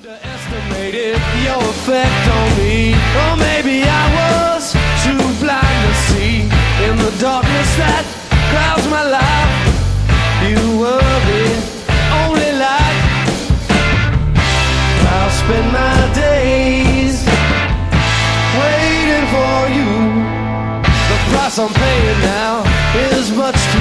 Underestimated your effect on me. Or maybe I was too blind to see. In the darkness that clouds my life, you were the only light. I'll spend my days waiting for you. The price I'm paying now is much